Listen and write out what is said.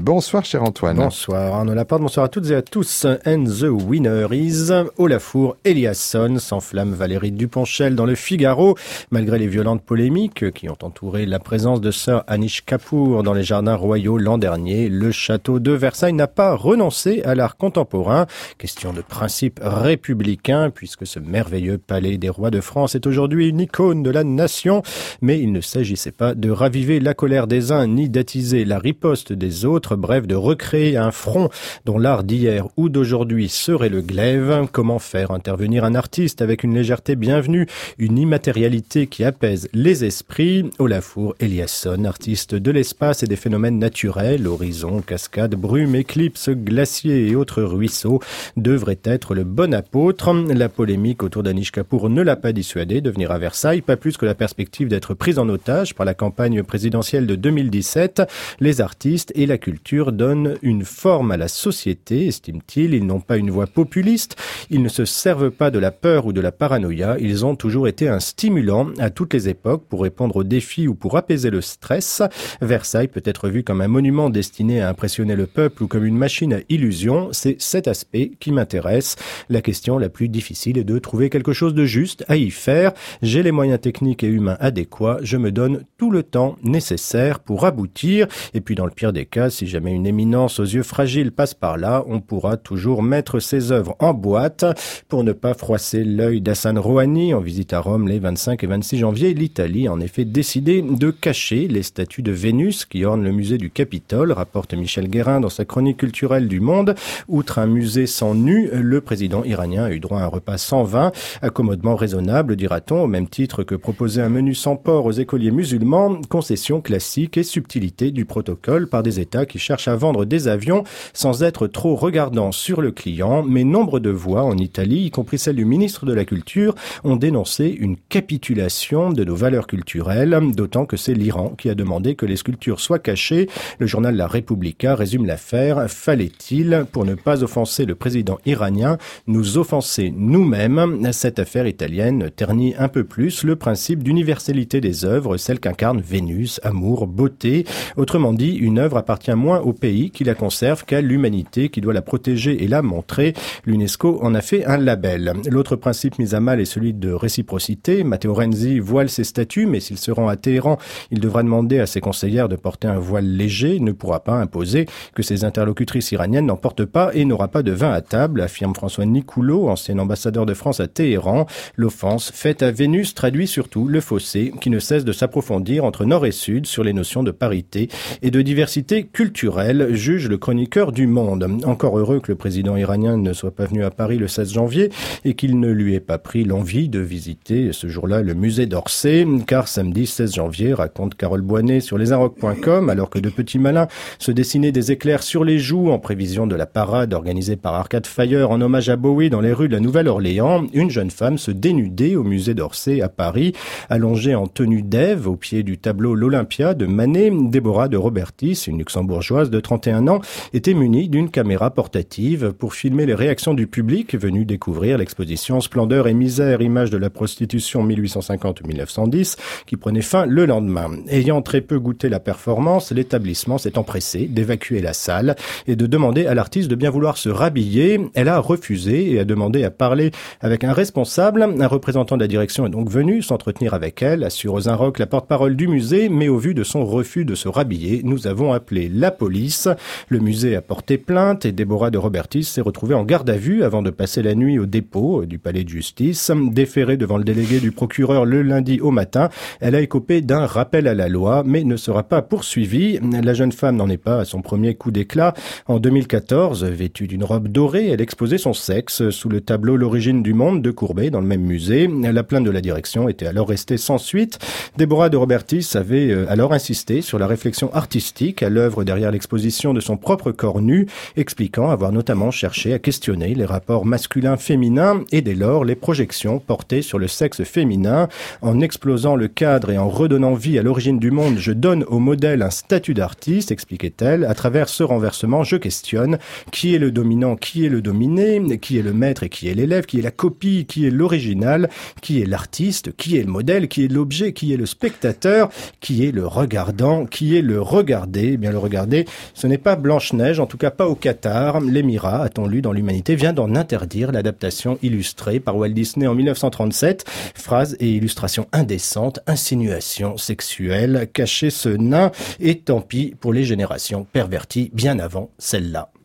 Bonsoir cher Antoine. Bonsoir Arnaud Laporte, bonsoir à toutes et à tous. And the winner is Olafur Eliasson, s'enflamme Valérie Duponchel dans le Figaro. Malgré les violentes polémiques qui ont entouré la présence de Sir Anish Kapoor dans les jardins royaux l'an dernier, le château de Versailles n'a pas renoncé à l'art contemporain. Question de principe républicain, puisque ce merveilleux palais des rois de France est aujourd'hui une icône de la nation. Mais il ne s'agissait pas de raviver la colère des uns, ni d'attiser la riposte des autres, bref, de recréer un front dont l'art d'hier ou d'aujourd'hui serait le glaive. Comment faire intervenir un artiste avec une légèreté bienvenue, une immatérialité qui apaise les esprits? Olafur Eliasson, artiste de l'espace et des phénomènes naturels, horizons, cascades, brumes, éclipses, glaciers et autres ruisseaux, devrait être le bon apôtre. La polémique autour d'Anish Kapoor ne l'a pas dissuadé de venir à Versailles, pas plus que la perspective d'être prise en otage par la campagne présidentielle de 2017. Les artistes et la culture donnent une forme à la société, estime-t-il. Ils n'ont pas une voix populiste, ils ne se servent pas de la peur ou de la paranoïa, ils ont toujours été un stimulant à toutes les époques pour répondre aux défis ou pour apaiser le stress. Versailles peut être vu comme un monument destiné à impressionner le peuple ou comme une machine à illusion. C'est cet aspect qui m'intéresse. La question la plus difficile est de trouver quelque chose de juste à y faire. J'ai les moyens techniques et humains adéquats, je me donne tout le temps nécessaire pour aboutir. Et puis dans le pire des cas, si jamais une éminence aux yeux fragiles passe par là, on pourra toujours mettre ses œuvres en boîte pour ne pas froisser l'œil d'Hassan Rouhani. En visite à Rome les 25 et 26 janvier, l'Italie a en effet décidé de cacher les statues de Vénus qui ornent le musée du Capitole, rapporte Michel Guérin dans sa chronique culturelle du Monde. Outre un musée sans nu, le président iranien a eu droit à un repas sans vin, accommodement raisonnable, dira-t-on, au même titre que proposer un menu sans porc aux écoliers musulmans, concession classique et subtilité du protocole par des États qui cherchent à vendre des avions sans être trop regardants sur le client. Mais nombre de voix en Italie, y compris celle du ministre de la Culture, ont dénoncé une capitulation de nos valeurs culturelles, d'autant que c'est l'Iran qui a demandé que les sculptures soient cachées. Le journal La Repubblica résume l'affaire. Fallait-il, pour ne pas offenser le président iranien, nous offenser nous-mêmes? Cette affaire italienne ternit un peu plus le principe d'universalité des œuvres, celle qu'incarne Vénus, amour, beauté. Autrement dit, une œuvre appartient moins au pays qui la conserve qu'à l'humanité qui doit la protéger et la montrer. L'UNESCO en a fait un label. L'autre principe mis à mal est celui de réciprocité. Matteo Renzi voile ses statues, mais s'il se rend à Téhéran, il devra demander à ses conseillères de porter un voile léger. Il ne pourra pas imposer que ses interlocutrices iraniennes n'en portent pas et n'aura pas de vin à table, affirme François Nicoulot, ancien ambassadeur de France à Téhéran. L'offense faite à Vénus traduit surtout le fossé qui ne cesse de s'approfondir entre nord et sud sur les notions de parité et de diversité culturelle, juge le chroniqueur du Monde. Encore heureux que le président iranien ne soit pas venu à Paris le 16 janvier et qu'il ne lui ait pas pris l'envie de visiter ce jour-là le musée d'Orsay, car samedi 16 janvier, raconte Carole Boinet sur lesinrock.com, alors que de petits malins se dessinaient des éclairs sur les joues en prévision de la parade organisée par Arcade Fire en hommage à Bowie dans les rues de la Nouvelle-Orléans, une jeune femme se dénudait au musée d'Orsay à Paris, allongée en tenue d'Ève au pied du tableau L'Olympia de Manet. Déborah de Robertis, une luxembourgeoise de 31 ans, était munie d'une caméra portative pour filmer les réactions du public venu découvrir l'exposition Splendeur et misère, images de la prostitution 1850-1910, qui prenait fin le lendemain. Ayant très peu goûté la performance, l'établissement s'est empressé d'évacuer la salle et de demander à l'artiste de bien vouloir se rhabiller. Elle a refusé et a demandé à parler avec un responsable. Un représentant de la direction est donc venu s'entretenir avec elle, assure aux Inrock la porte-parole du musée, mais au vu de son refus de se rhabiller, nous avons appelé la police. Le musée a porté plainte et Déborah de Robertis s'est retrouvée en garde à vue avant de passer la nuit au dépôt du palais de justice. Déférée devant le délégué du procureur le lundi au matin, elle a écopé d'un rappel à la loi, mais ne sera pas poursuivie. La jeune femme n'en est pas à son premier coup d'éclat. En 2014, vêtue d'une robe dorée, elle exposait son sexe sous le tableau L'origine du monde de Courbet dans le même musée. La plainte de la direction était alors restée sans suite. Déborah de Robertis avait alors insisté sur la réflexion artistique à l'œuvre derrière l'exposition de son propre corps nu, expliquant avoir notamment cherché à questionner les rapports masculins-féminins et dès lors les projections portées sur le sexe féminin. En explosant le cadre et en redonnant vie à l'origine du monde, je donne au modèle un statut d'artiste, expliquait-elle. À travers ce renversement, je questionne qui est le dominant, qui est le dominé, qui est le maître et qui est l'élève, qui est la copie, qui est l'original, qui est l'artiste, qui est le modèle, qui est l'objet, qui est le spectateur, qui est le regardant, qui est le regardé. Eh bien, le regardé, vérité, ce n'est pas Blanche-Neige, en tout cas pas au Qatar. L'émirat, a-t-on lu dans l'Humanité, vient d'en interdire l'adaptation illustrée par Walt Disney en 1937. Phrases et illustrations indécentes, insinuations sexuelles, cacher ce nain, et tant pis pour les générations perverties bien avant celle-là.